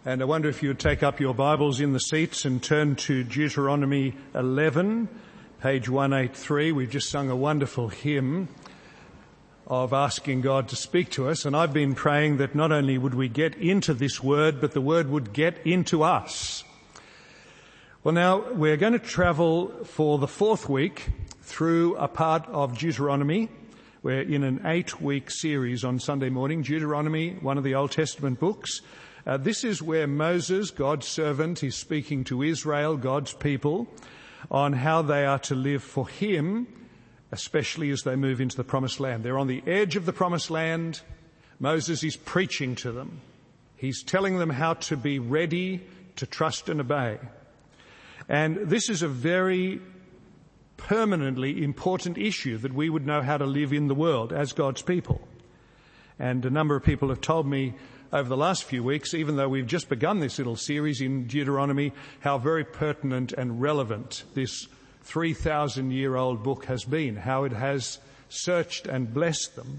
And I wonder if you would take up your Bibles in the seats and turn to Deuteronomy 11, page 183. We've just sung a wonderful hymn of asking God to speak to us. And I've been praying that not only would we get into this word, but the word would get into us. Well, now we're going to travel for the fourth week through a part of Deuteronomy. We're in an 8-week series on Sunday morning. Deuteronomy, one of the Old Testament books. This is where Moses, God's servant, is speaking to Israel, God's people, on how they are to live for him, especially as they move into the Promised Land. They're on the edge of the Promised Land. Moses is preaching to them. He's telling them how to be ready to trust and obey. And this is a very permanently important issue, that we would know how to live in the world as God's people. And a number of people have told me over the last few weeks, even though we've just begun this little series in Deuteronomy, how very pertinent and relevant this 3,000-year-old book has been, how it has searched and blessed them.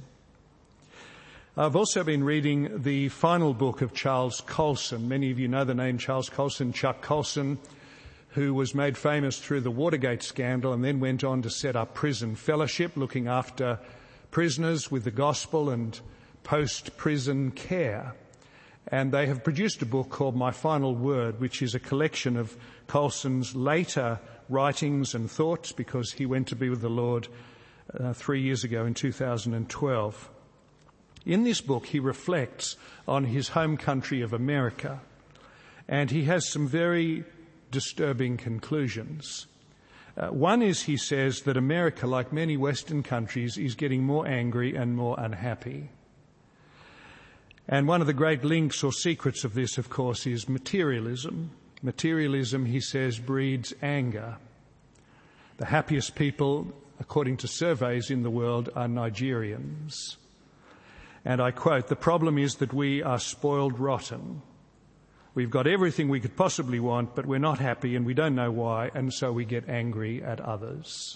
I've also been reading the final book of Charles Colson. Many of you know the name Charles Colson, Chuck Colson, who was made famous through the Watergate scandal and then went on to set up Prison Fellowship, looking after prisoners with the gospel and post-prison care. And they have produced a book called My Final Word, which is a collection of Colson's later writings and thoughts, because he went to be with the Lord 3 years ago in 2012. In this book, he reflects on his home country of America, and he has some very disturbing conclusions. One is, he says, that America, like many Western countries, is getting more angry and more unhappy. And one of the great links or secrets of this, of course, is materialism. Materialism, he says, breeds anger. The happiest people, according to surveys in the world, are Nigerians. And I quote, "The problem is that we are spoiled rotten. We've got everything we could possibly want, but we're not happy and we don't know why, and so we get angry at others."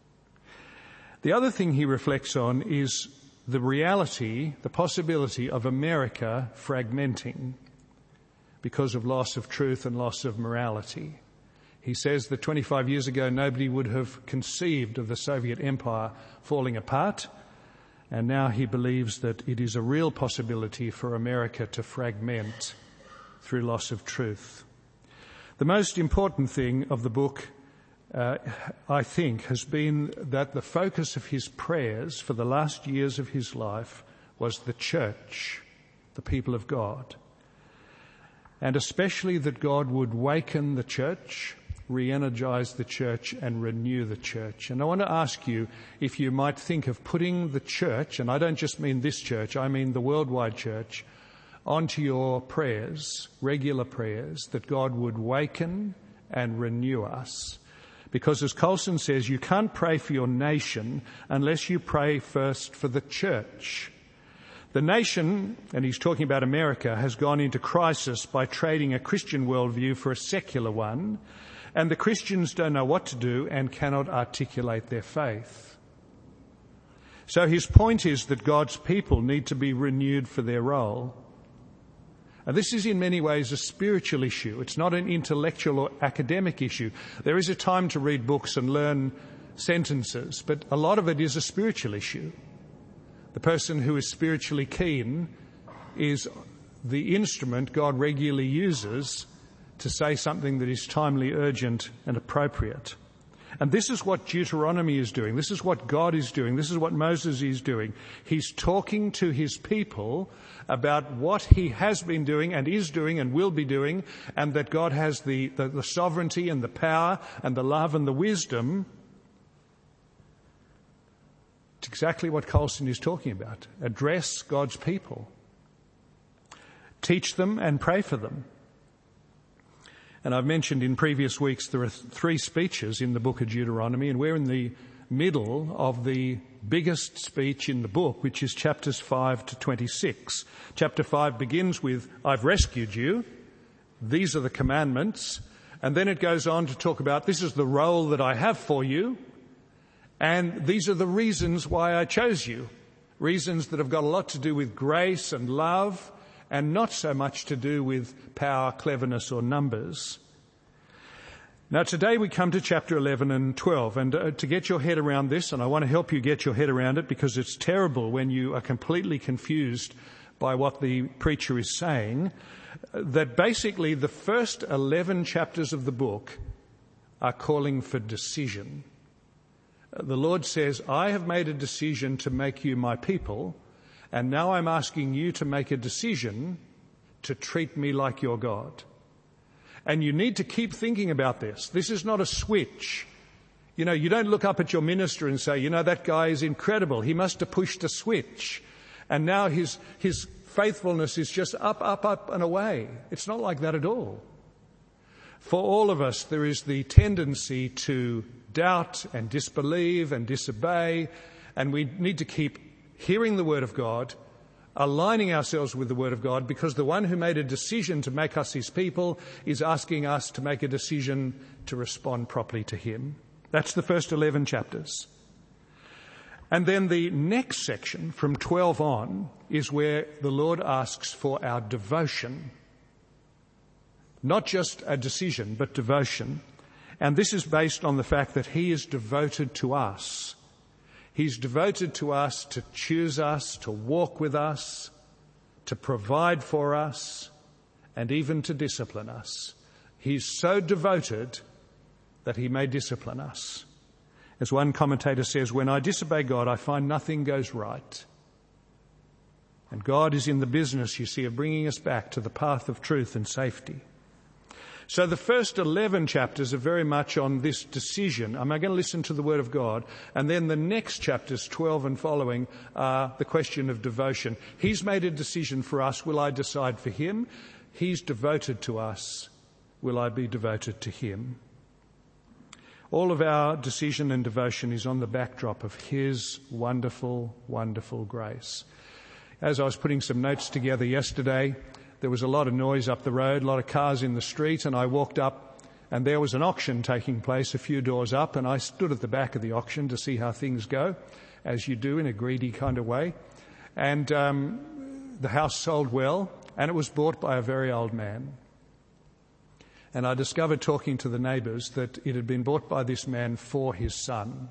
The other thing he reflects on is the reality, the possibility of America fragmenting because of loss of truth and loss of morality. He says that 25 years ago nobody would have conceived of the Soviet Empire falling apart, and now he believes that it is a real possibility for America to fragment through loss of truth. The most important thing of the book, I think, has been that the focus of his prayers for the last years of his life was the church, the people of God. And especially that God would waken the church, re-energize the church, and renew the church. And I want to ask you if you might think of putting the church, and I don't just mean this church, I mean the worldwide church, onto your prayers, regular prayers, that God would waken and renew us. Because as Colson says, you can't pray for your nation unless you pray first for the church. The nation, and he's talking about America, has gone into crisis by trading a Christian worldview for a secular one, and the Christians don't know what to do and cannot articulate their faith. So his point is that God's people need to be renewed for their role. And this is in many ways a spiritual issue. It's not an intellectual or academic issue. There is a time to read books and learn sentences, but a lot of it is a spiritual issue. The person who is spiritually keen is the instrument God regularly uses to say something that is timely, urgent, and appropriate. And this is what Deuteronomy is doing. This is what God is doing. This is what Moses is doing. He's talking to his people about what he has been doing and is doing and will be doing, and that God has the sovereignty and the power and the love and the wisdom. It's exactly what Colson is talking about. Address God's people. Teach them and pray for them. And I've mentioned in previous weeks there are 3 speeches in the book of Deuteronomy, and we're in the middle of the biggest speech in the book, which is chapters 5 to 26. Chapter 5 begins with, "I've rescued you. These are the commandments." And then it goes on to talk about, "This is the role that I have for you. And these are the reasons why I chose you." Reasons that have got a lot to do with grace and love and not so much to do with power, cleverness or numbers. Now today we come to chapter 11 and 12, and to get your head around this, and I want to help you get your head around it because it's terrible when you are completely confused by what the preacher is saying, that basically the first 11 chapters of the book are calling for decision. The Lord says, I have made a decision to make you my people, and now I'm asking you to make a decision to treat me like your God. And you need to keep thinking about this. This is not a switch. You know, you don't look up at your minister and say, you know, that guy is incredible. He must have pushed a switch. And now his faithfulness is just up and away. It's not like that at all. For all of us, there is the tendency to doubt and disbelieve and disobey, and we need to keep hearing the Word of God, aligning ourselves with the Word of God, because the one who made a decision to make us his people is asking us to make a decision to respond properly to him. That's the first 11 chapters. And then the next section, from 12 on, is where the Lord asks for our devotion. Not just a decision, but devotion. And this is based on the fact that he is devoted to us. He's devoted to us to choose us, to walk with us, to provide for us, and even to discipline us. He's so devoted that he may discipline us. As one commentator says, when I disobey God, I find nothing goes right. And God is in the business, you see, of bringing us back to the path of truth and safety. So the first 11 chapters are very much on this decision. Am I going to listen to the Word of God? And then the next chapters, 12 and following, are the question of devotion. He's made a decision for us. Will I decide for him? He's devoted to us. Will I be devoted to him? All of our decision and devotion is on the backdrop of his wonderful, wonderful grace. As I was putting some notes together yesterday, there was a lot of noise up the road, a lot of cars in the street, and I walked up and there was an auction taking place a few doors up, and I stood at the back of the auction to see how things go, as you do in a greedy kind of way. And the house sold well, and it was bought by a very old man. And I discovered, talking to the neighbours, that it had been bought by this man for his son.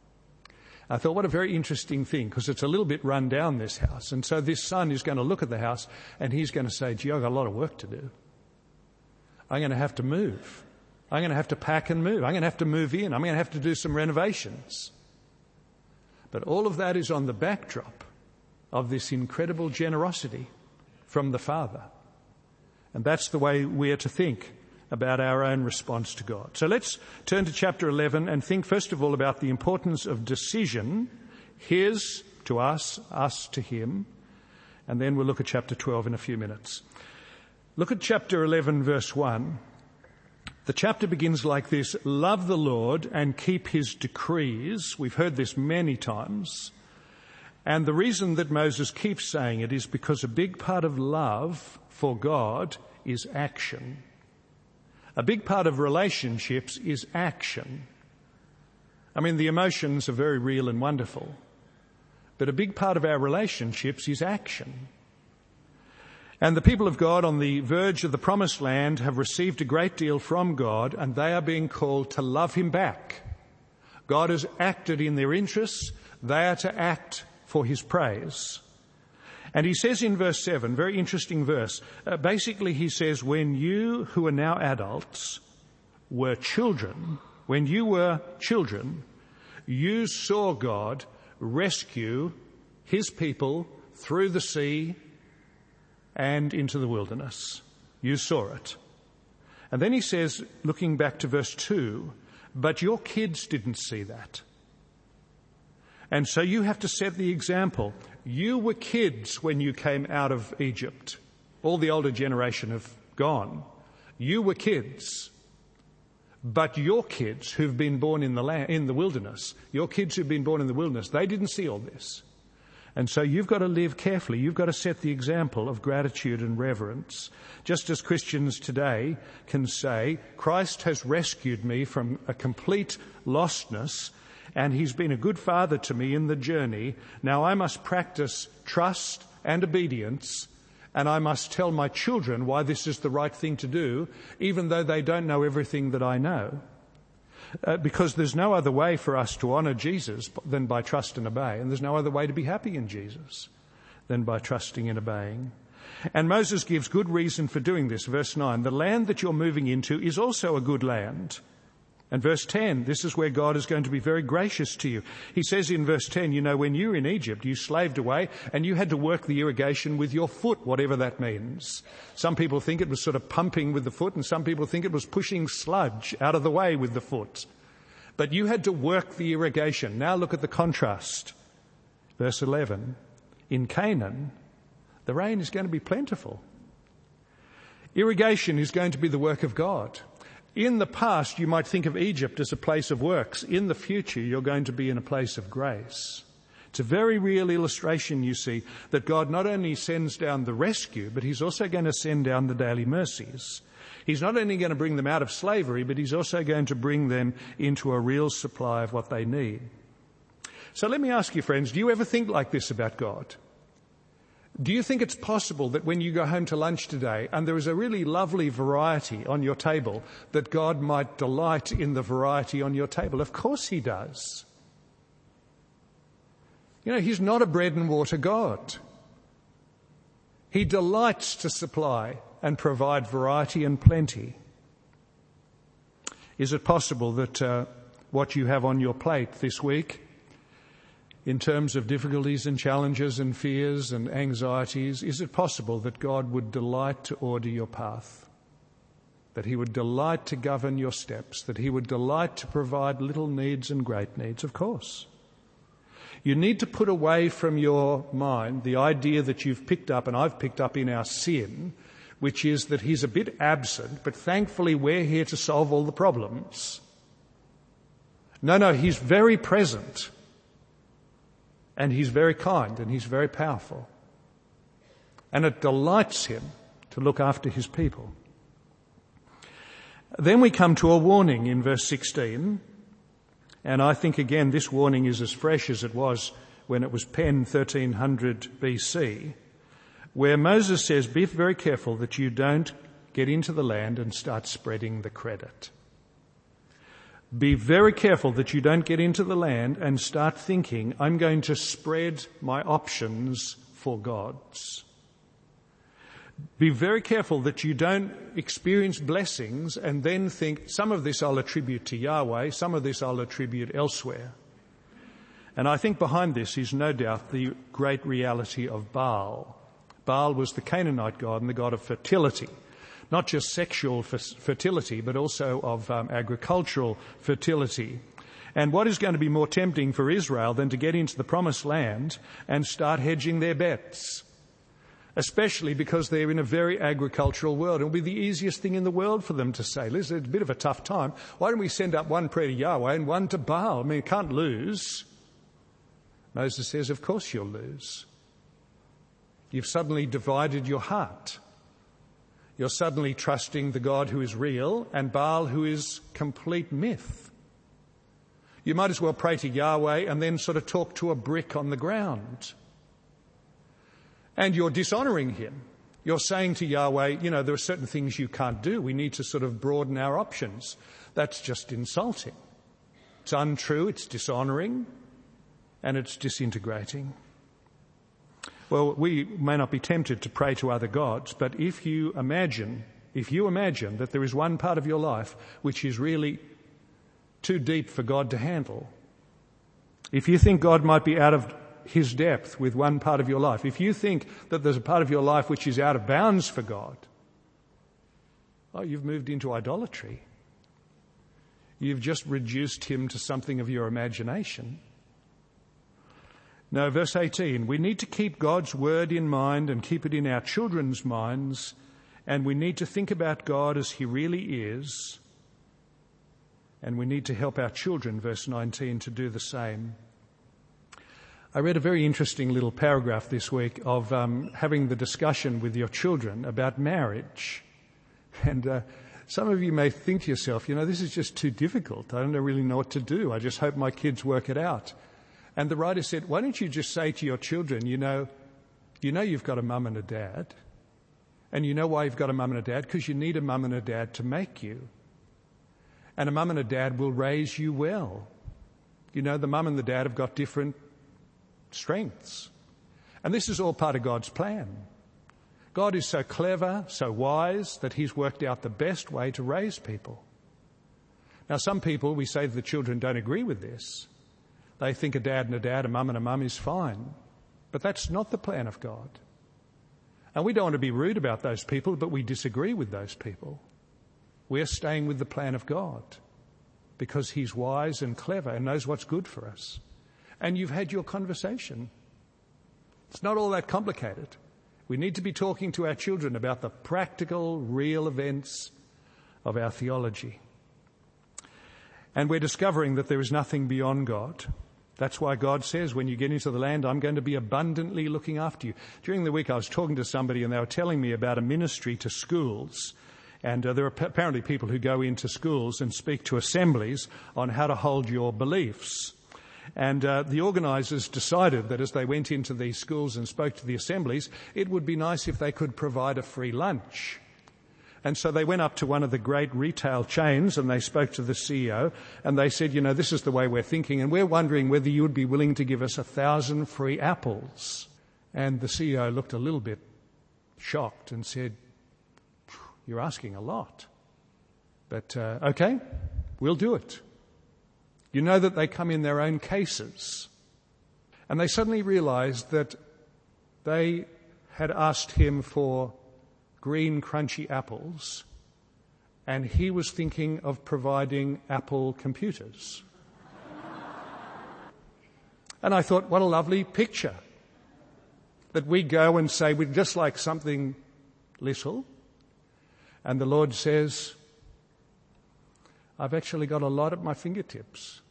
I thought, what a very interesting thing, because it's a little bit run down, this house. And so this son is going to look at the house and he's going to say, gee, I've got a lot of work to do. I'm going to have to move. I'm going to have to pack and move. I'm going to have to move in. I'm going to have to do some renovations. But all of that is on the backdrop of this incredible generosity from the Father. And that's the way we are to think about our own response to God. So let's turn to chapter 11 and think first of all about the importance of decision, his to us, us to him, and then we'll look at chapter 12 in a few minutes. Look at chapter 11, verse 1. The chapter begins like this: love the Lord and keep his decrees. We've heard this many times. And the reason that Moses keeps saying it is because a big part of love for God is action. A big part of relationships is action. I mean, the emotions are very real and wonderful, but a big part of our relationships is action. And the people of God on the verge of the promised land have received a great deal from God, and they are being called to love him back. God has acted in their interests. They are to act for his praise. And he says in verse 7, very interesting verse, basically he says, when you who are now adults were children, when you were children, you saw God rescue his people through the sea and into the wilderness. You saw it. And then he says, looking back to verse 2, but your kids didn't see that. And so you have to set the example. You were kids when you came out of Egypt. All the older generation have gone. You were kids. But your kids who've been born in the wilderness, your kids who've been born in the wilderness, they didn't see all this. And so you've got to live carefully. You've got to set the example of gratitude and reverence. Just as Christians today can say, Christ has rescued me from a complete lostness, and he's been a good father to me in the journey. Now I must practice trust and obedience And I must tell my children why this is the right thing to do, even though they don't know everything that I know. Because there's no other way for us to honour Jesus than by trust and obey. And there's no other way to be happy in Jesus than by trusting and obeying. And Moses gives good reason for doing this. Verse 9, the land that you're moving into is also a good land. And verse 10, this is where God is going to be very gracious to you. He says in verse 10, you know, when you were in Egypt, you slaved away and you had to work the irrigation with your foot, whatever that means. Some people think it was sort of pumping with the foot, and some people think it was pushing sludge out of the way with the foot. But you had to work the irrigation. Now look at the contrast. Verse 11, in Canaan, the rain is going to be plentiful. Irrigation is going to be the work of God. In the past, you might think of Egypt as a place of works. In the future, you're going to be in a place of grace. It's a very real illustration, you see, that God not only sends down the rescue, but he's also going to send down the daily mercies. He's not only going to bring them out of slavery, but he's also going to bring them into a real supply of what they need. So let me ask you, friends, do you ever think like this about God? Do you think it's possible that when you go home to lunch today and there is a really lovely variety on your table, that God might delight in the variety on your table? Of course he does. You know, he's not a bread and water God. He delights to supply and provide variety and plenty. Is it possible that what you have on your plate this week, in terms of difficulties and challenges and fears and anxieties, is it possible that God would delight to order your path? That he would delight to govern your steps? That he would delight to provide little needs and great needs? Of course. You need to put away from your mind the idea that you've picked up, and I've picked up in our sin, which is that he's a bit absent, but thankfully we're here to solve all the problems. No, he's very present. And he's very kind and he's very powerful. And it delights him to look after his people. Then we come to a warning in verse 16. And I think again this warning is as fresh as it was when it was penned 1300 BC, where Moses says, be very careful that you don't get into the land and start spreading the credit. Be very careful that you don't get into the land and start thinking, I'm going to spread my options for gods. Be very careful that you don't experience blessings and then think, some of this I'll attribute to Yahweh, some of this I'll attribute elsewhere. And I think behind this is no doubt the great reality of Baal. Baal was the Canaanite god and the god of fertility. Not just sexual fertility, but also of agricultural fertility. And what is going to be more tempting for Israel than to get into the promised land and start hedging their bets? Especially because they're in a very agricultural world. It'll be the easiest thing in the world for them to say, listen, it's a bit of a tough time. Why don't we send up one prayer to Yahweh and one to Baal? I mean, you can't lose. Moses says, of course you'll lose. You've suddenly divided your heart. You're suddenly trusting the God who is real and Baal who is complete myth. You might as well pray to Yahweh and then sort of talk to a brick on the ground. And you're dishonouring him. You're saying to Yahweh, you know, there are certain things you can't do. We need to sort of broaden our options. That's just insulting. It's untrue, it's dishonouring, and it's disintegrating. Well, we may not be tempted to pray to other gods, but if you imagine that there is one part of your life which is really too deep for God to handle, if you think God might be out of his depth with one part of your life, if you think that there's a part of your life which is out of bounds for God, oh, you've moved into idolatry. You've just reduced him to something of your imagination. No, verse 18, we need to keep God's word in mind and keep it in our children's minds, and we need to think about God as he really is, and we need to help our children, verse 19, to do the same. I read a very interesting little paragraph this week of having the discussion with your children about marriage. And some of you may think to yourself, you know, this is just too difficult. I don't really know what to do. I just hope my kids work it out. And the writer said, why don't you just say to your children, you know you've got a mum and a dad. And you know why you've got a mum and a dad? Because you need a mum and a dad to make you. And a mum and a dad will raise you well. You know, the mum and the dad have got different strengths. And this is all part of God's plan. God is so clever, so wise, that he's worked out the best way to raise people. Now, some people, we say to the children, don't agree with this. They think a dad and a dad, a mum and a mum is fine. But that's not the plan of God. And we don't want to be rude about those people, but we disagree with those people. We're staying with the plan of God because he's wise and clever and knows what's good for us. And you've had your conversation. It's not all that complicated. We need to be talking to our children about the practical, real events of our theology. And we're discovering that there is nothing beyond God. That's why God says, when you get into the land, I'm going to be abundantly looking after you. During the week, I was talking to somebody and they were telling me about a ministry to schools. And there are apparently people who go into schools and speak to assemblies on how to hold your beliefs. And the organisers decided that as they went into these schools and spoke to the assemblies, it would be nice if they could provide a free lunch. And so they went up to one of the great retail chains and they spoke to the CEO and they said, you know, this is the way we're thinking and we're wondering whether you would be willing to give us 1,000 free apples. And the CEO looked a little bit shocked and said, you're asking a lot. But okay, we'll do it. You know that they come in their own cases. And they suddenly realised that they had asked him for green crunchy apples and he was thinking of providing Apple computers. And I thought, what a lovely picture. That we go and say we'd just like something little. And the Lord says, I've actually got a lot at my fingertips.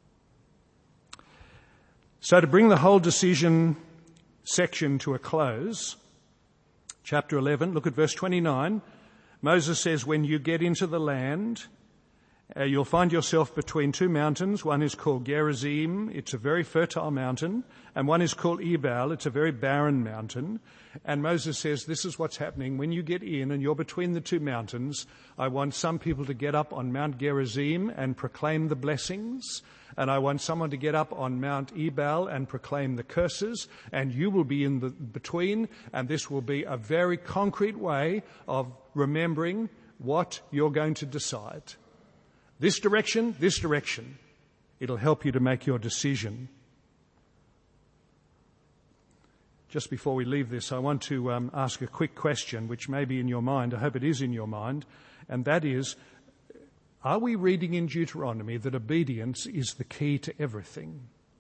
So to bring the whole decision section to a close, chapter 11, look at verse 29. Moses says, when you get into the land, you'll find yourself between two mountains. One is called Gerizim. It's a very fertile mountain. And one is called Ebal. It's a very barren mountain. And Moses says, this is what's happening. When you get in and you're between the two mountains, I want some people to get up on Mount Gerizim and proclaim the blessings. And I want someone to get up on Mount Ebal and proclaim the curses. And you will be in the between. And this will be a very concrete way of remembering what you're going to decide. This direction, this direction. It'll help you to make your decision. Just before we leave this, I want to ask a quick question, which may be in your mind. I hope it is in your mind. And that is, are we reading in Deuteronomy that obedience is the key to everything?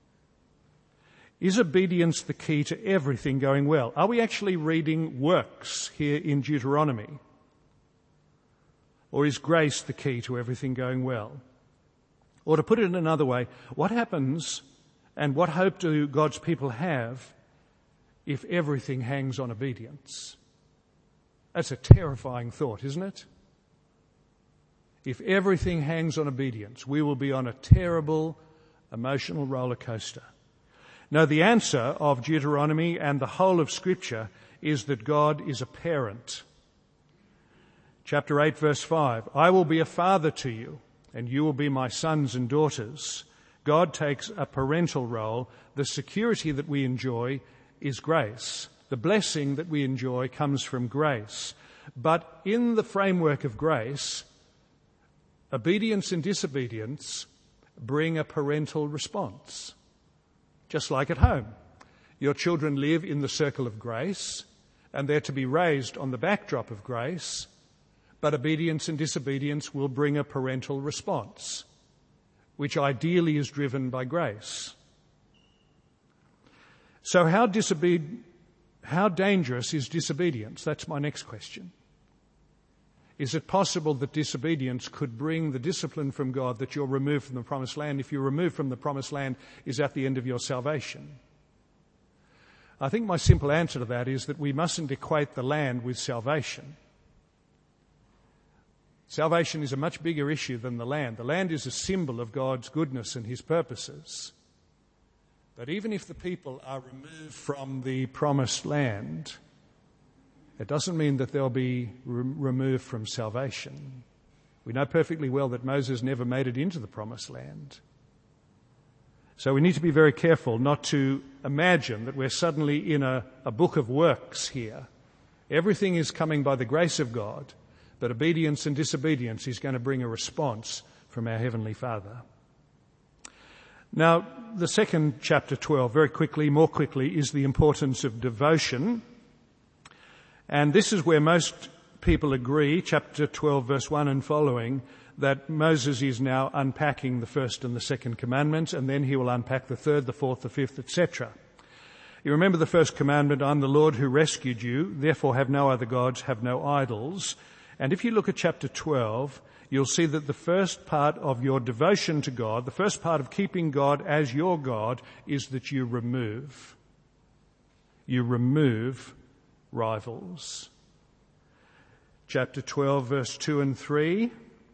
Is obedience the key to everything going well? Are we actually reading works here in Deuteronomy? Or is grace the key to everything going well? Or to put it in another way, what happens and what hope do God's people have if everything hangs on obedience? That's a terrifying thought, isn't it? If everything hangs on obedience, we will be on a terrible emotional roller coaster. No, the answer of Deuteronomy and the whole of Scripture is that God is a parent. Chapter 8, verse 5, I will be a father to you, and you will be my sons and daughters. God takes a parental role. The security that we enjoy is grace. The blessing that we enjoy comes from grace. But in the framework of grace, obedience and disobedience bring a parental response. Just like at home. Your children live in the circle of grace, and they're to be raised on the backdrop of grace. But obedience and disobedience will bring a parental response, which ideally is driven by grace. So how dangerous is disobedience? That's my next question. Is it possible that disobedience could bring the discipline from God that you're removed from the promised land? If you're removed from the promised land, is that the end of your salvation? I think my simple answer to that is that we mustn't equate the land with salvation. Salvation is a much bigger issue than the land. The land is a symbol of God's goodness and his purposes. But even if the people are removed from the promised land, it doesn't mean that they'll be removed from salvation. We know perfectly well that Moses never made it into the promised land. So we need to be very careful not to imagine that we're suddenly in a book of works here. Everything is coming by the grace of God, but obedience and disobedience is going to bring a response from our Heavenly Father. Now, the second chapter 12, very quickly, more quickly, is the importance of devotion. And this is where most people agree, chapter 12, verse 1 and following, that Moses is now unpacking the first and the second commandments, and then he will unpack the third, the fourth, the fifth, etc. You remember the first commandment, I'm the Lord who rescued you, therefore have no other gods, have no idols. And if you look at chapter 12, you'll see that the first part of your devotion to God, the first part of keeping God as your God, is that you remove rivals. Chapter 12, verse 2 and 3,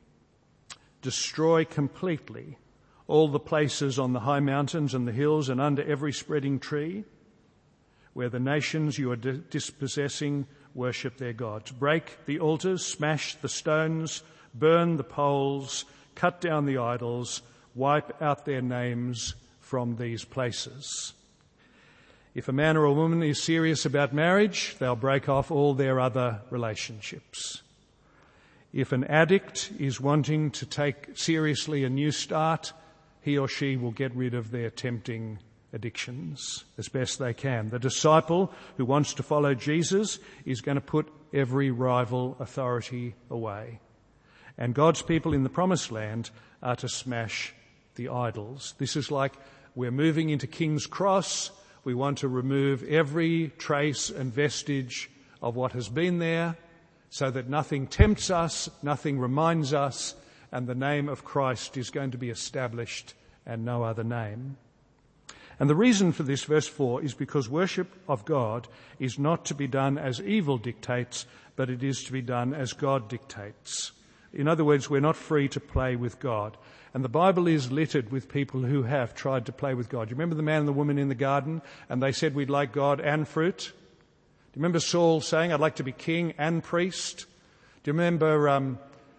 destroy completely all the places on the high mountains and the hills and under every spreading tree where the nations you are dispossessing worship their gods. Break the altars, smash the stones, burn the poles, cut down the idols, wipe out their names from these places. If a man or a woman is serious about marriage, they'll break off all their other relationships. If an addict is wanting to take seriously a new start, he or she will get rid of their tempting addictions as best they can. The disciple who wants to follow Jesus is going to put every rival authority away. And God's people in the promised land are to smash the idols. This is like we're moving into King's Cross. We want to remove every trace and vestige of what has been there so that nothing tempts us, nothing reminds us, and the name of Christ is going to be established and no other name. And the reason for this, verse 4, is because worship of God is not to be done as evil dictates, but it is to be done as God dictates. In other words, we're not free to play with God. And the Bible is littered with people who have tried to play with God. You remember the man and the woman in the garden, and they said, we'd like God and fruit? Do you remember Saul saying, I'd like to be king and priest? Do you remember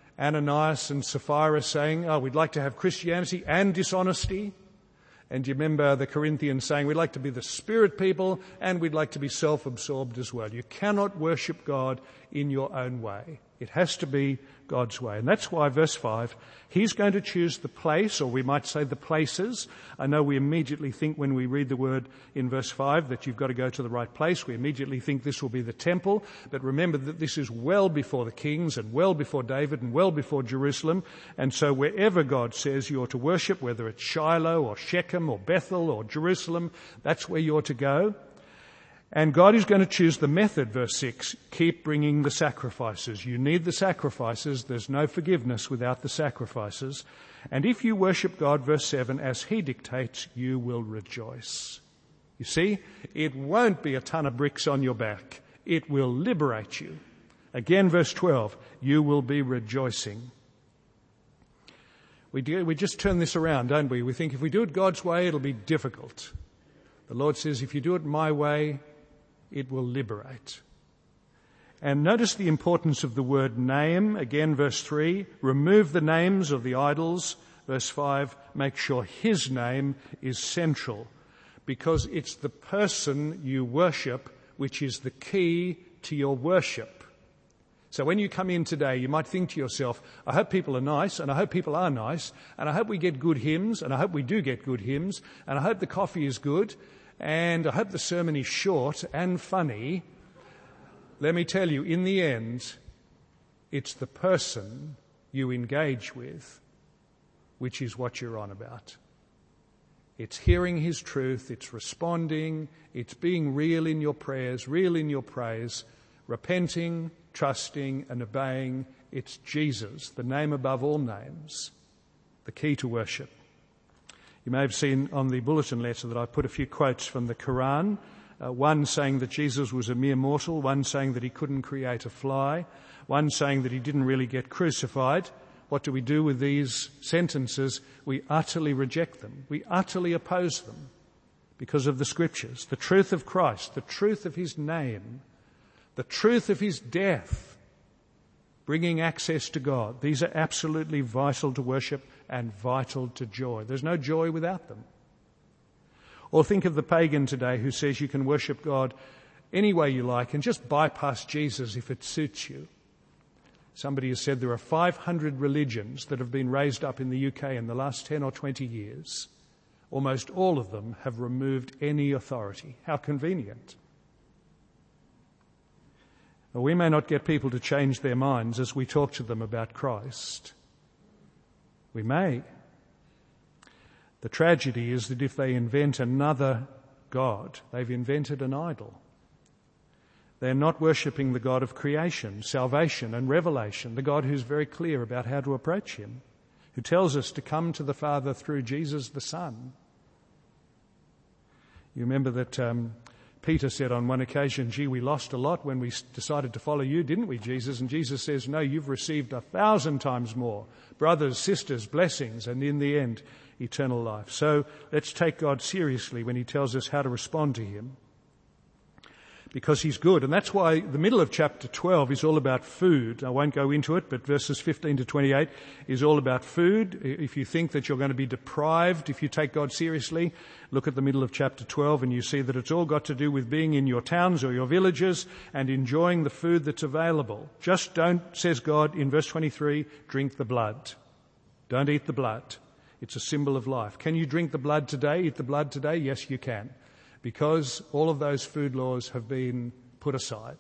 Ananias and Sapphira saying, we'd like to have Christianity and dishonesty? And do you remember the Corinthians saying, we'd like to be the spirit people and we'd like to be self-absorbed as well. You cannot worship God in your own way. It has to be God's way. And that's why, verse 5, he's going to choose the place, or we might say the places. I know we immediately think when we read the word in verse 5 that you've got to go to the right place. We immediately think this will be the temple. But remember that this is well before the kings and well before David and well before Jerusalem. And so wherever God says you're to worship, whether it's Shiloh or Shechem or Bethel or Jerusalem, that's where you're to go. And God is going to choose the method, verse 6. Keep bringing the sacrifices. You need the sacrifices. There's no forgiveness without the sacrifices. And if you worship God, verse 7, as he dictates, you will rejoice. You see, it won't be a ton of bricks on your back. It will liberate you. Again, verse 12, you will be rejoicing. We just turn this around, don't we? We think if we do it God's way, it'll be difficult. The Lord says, if you do it my way, it will liberate. And notice the importance of the word name. Again, verse 3, remove the names of the idols. Verse 5, make sure his name is central, because it's the person you worship which is the key to your worship. So when you come in today, you might think to yourself, I hope people are nice, and I hope people are nice, and I hope we get good hymns, and I hope we do get good hymns, and I hope the coffee is good, and I hope the sermon is short and funny. Let me tell you, in the end, it's the person you engage with which is what you're on about. It's hearing his truth, it's responding, it's being real in your prayers, real in your praise, repenting, trusting and obeying. It's Jesus, the name above all names, the key to worship. You may have seen on the bulletin letter that I put a few quotes from the Quran, one saying that Jesus was a mere mortal, one saying that he couldn't create a fly, one saying that he didn't really get crucified. What do we do with these sentences? We utterly reject them. We utterly oppose them because of the Scriptures, the truth of Christ, the truth of his name, the truth of his death, bringing access to God. These are absolutely vital to worship and vital to joy. There's no joy without them. Or think of the pagan today who says you can worship God any way you like and just bypass Jesus if it suits you. Somebody has said there are 500 religions that have been raised up in the UK in the last 10 or 20 years. Almost all of them have removed any authority. How convenient. Well, we may not get people to change their minds as we talk to them about Christ. We may. The tragedy is that if they invent another God, they've invented an idol. They're not worshipping the God of creation, salvation and revelation, the God who's very clear about how to approach him, who tells us to come to the Father through Jesus the Son. You remember that Peter said on one occasion, gee, we lost a lot when we decided to follow you, didn't we, Jesus? And Jesus says, no, you've received 1,000 times more. Brothers, sisters, blessings, and in the end, eternal life. So let's take God seriously when he tells us how to respond to him, because he's good. And that's why the middle of chapter 12 is all about food. I won't go into it, but verses 15 to 28 is all about food. If you think that you're going to be deprived if you take God seriously, look at the middle of chapter 12 and you see that it's all got to do with being in your towns or your villages and enjoying the food that's available. Just don't, says God in verse 23, drink the blood. Don't eat the blood. It's a symbol of life. Can you drink the blood today, eat the blood today? Yes, you can. Because all of those food laws have been put aside.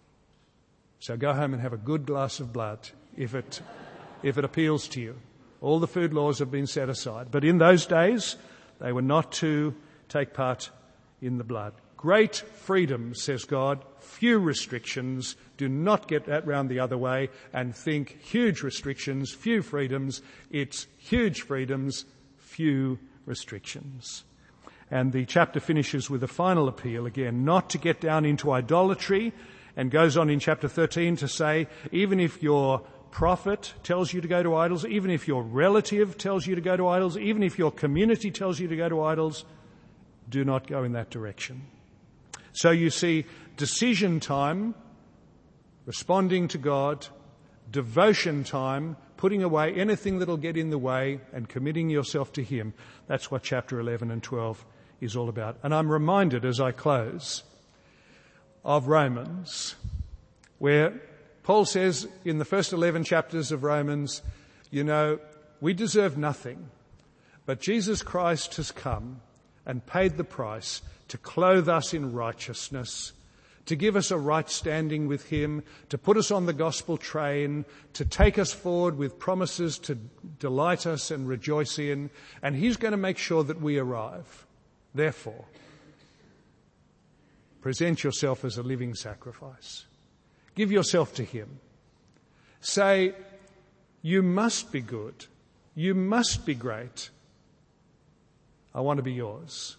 So go home and have a good glass of blood if it appeals to you. All the food laws have been set aside. But in those days, they were not to take part in the blood. Great freedom, says God, few restrictions. Do not get that round the other way and think huge restrictions, few freedoms. It's huge freedoms, few restrictions. And the chapter finishes with a final appeal again, not to get down into idolatry, and goes on in chapter 13 to say, even if your prophet tells you to go to idols, even if your relative tells you to go to idols, even if your community tells you to go to idols, do not go in that direction. So you see, decision time, responding to God, devotion time, putting away anything that'll get in the way and committing yourself to him. That's what chapter 11 and 12 is all about. And I'm reminded as I close of Romans, where Paul says in the first 11 chapters of Romans, you know, we deserve nothing, but Jesus Christ has come and paid the price to clothe us in righteousness, to give us a right standing with him, to put us on the gospel train, to take us forward with promises to delight us and rejoice in, and he's going to make sure that we arrive. Therefore, present yourself as a living sacrifice. Give yourself to him. Say, you must be good. You must be great. I want to be yours.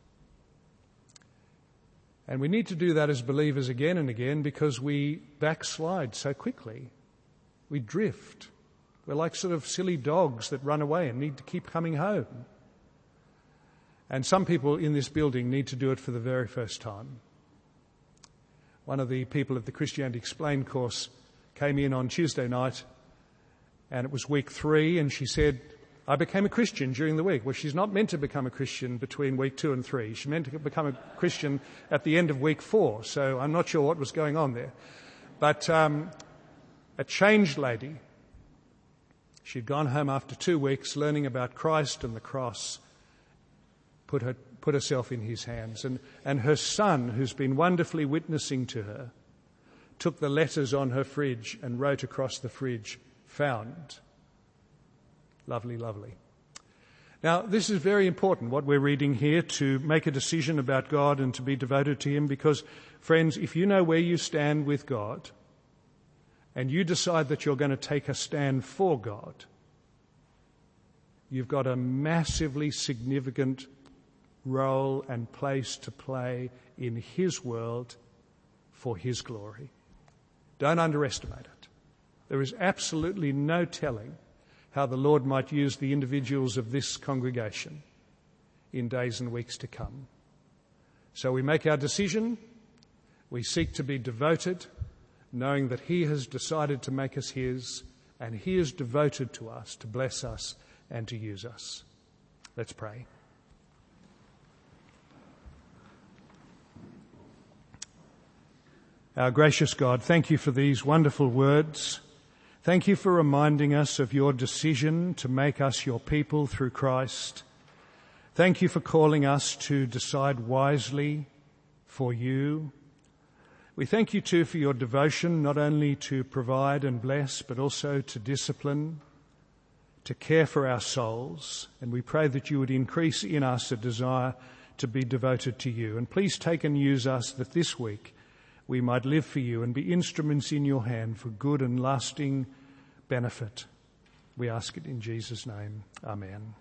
And we need to do that as believers again and again because we backslide so quickly. We drift. We're like sort of silly dogs that run away and need to keep coming home. And some people in this building need to do it for the very first time. One of the people at the Christianity Explained course came in on Tuesday night, and it was week 3, and she said, I became a Christian during the week. Well, she's not meant to become a Christian between week 2 and 3. She's meant to become a Christian at the end of week 4, so I'm not sure what was going on there. But a changed lady, she'd gone home after 2 weeks learning about Christ and the cross, put herself in his hands. And her son, who's been wonderfully witnessing to her, took the letters on her fridge and wrote across the fridge, found. Lovely, lovely. Now, this is very important, what we're reading here, to make a decision about God and to be devoted to him, because, friends, if you know where you stand with God and you decide that you're going to take a stand for God, you've got a massively significant role and place to play in his world for his glory. Don't underestimate it. There is absolutely no telling how the Lord might use the individuals of this congregation in days and weeks to come. So we make our decision, We seek to be devoted, knowing that he has decided to make us his, and he is devoted to us, to bless us and to use us. Let's pray. Our gracious God, thank you for these wonderful words. Thank you for reminding us of your decision to make us your people through Christ. Thank you for calling us to decide wisely for you. We thank you too for your devotion, not only to provide and bless, but also to discipline, to care for our souls. And we pray that you would increase in us a desire to be devoted to you. And please take and use us that this week we might live for you and be instruments in your hand for good and lasting benefit. We ask it in Jesus' name. Amen.